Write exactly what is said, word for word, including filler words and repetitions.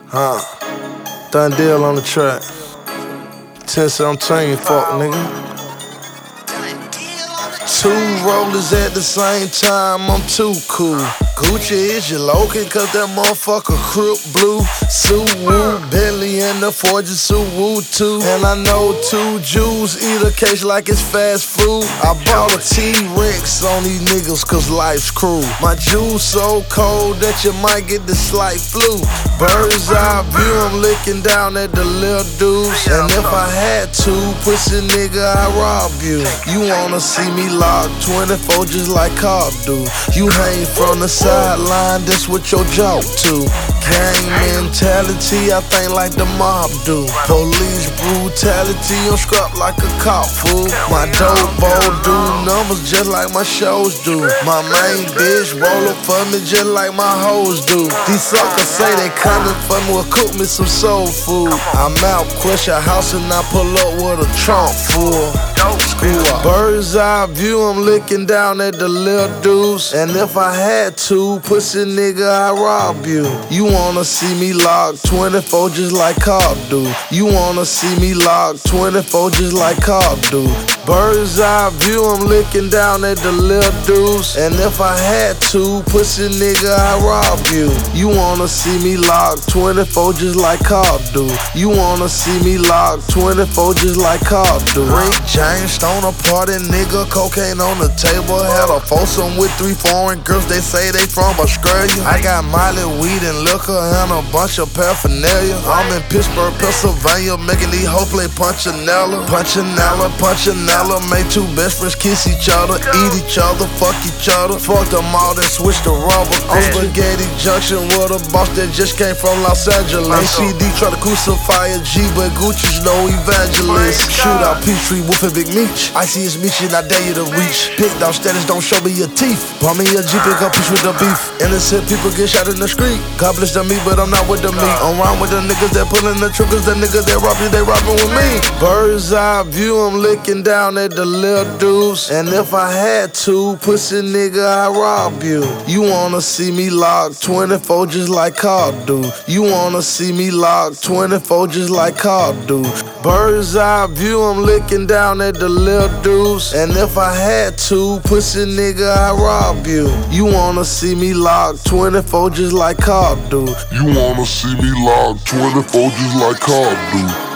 Huh. Done deal on the track. ten seventeen, fuck nigga. Two rollers at the same time, I'm too cool. Gucci is your Loki, cause that motherfucker crip blue. Suwu, Bentley and the Fortune Suwu too. And I know two Jews eat a case like it's fast food. I bought a T-Rex on these niggas cause life's cruel. My juice so cold that you might get the slight flu. Bird's eye view, I'm looking down at the little dudes. And if I had to, pussy nigga, I rob you. You wanna see me locked twenty-four just like Cobb do. You hang from the sideline, that's what your job to. Gang mentality, I think like the mob do. Police brutality, I'm scrapped like a cop fool. My dope boy do numbers just like my shows do. My main bitch roll up for me just like my hoes do. These suckers say they coming for me, well cook me some soul food. I'm out, crush your house and I pull up with a trunk full. Screw up. Bird's eye view, I'm looking down at the little dudes. And if I had to, pussy nigga, I rob you. You wanna see me locked twenty-four just like Cobb do. You wanna see me locked twenty-four just like Cobb do. Bird's eye view, I'm looking down at the little dudes. And if I had to, pussy nigga, I rob you. You wanna see me locked twenty-four just like Cobb do. You wanna see me locked twenty-four just like Cobb do. Rick James, stoner party nigga, cocaine on the table. Had a foursome with three foreign girls, they say they from Australia. I got Miley, weed and liquor and a bunch of paraphernalia. I'm in Pittsburgh, Pennsylvania, making these hoes play Punchinella. Punchinella, Punchinella, make two best friends kiss each other, eat each other, fuck each other. Fuck them all, then switch to rubber. On Spaghetti Junction with a boss that just came from Los Angeles. A C D try to crucify a G, but Gucci's no evangelist. Shoot out Peachtree, Wolf and Big Meech. I see his Meech and I dare you to reach. Pick down status, don't show me your teeth. Buy me a G, pick up peace with the beef. Innocent people get shot in the street. God bless them me, but I'm not with the meat. I'm around with the niggas that pulling the triggers, the niggas that rob you, they robbing with me. Bird's eye view, I'm looking down at the little dudes. And if I had to, pussy nigga, I rob you. You wanna see me locked twenty-four just like Cobb do. You wanna see me locked twenty-four just like Cobb do. Bird's eye view, I'm looking down at the little dudes. And if I had to, pussy nigga, I rob you. You wanna see me locked twenty-four just like Cobb do. You wanna see me locked twenty-four just like Cobb do.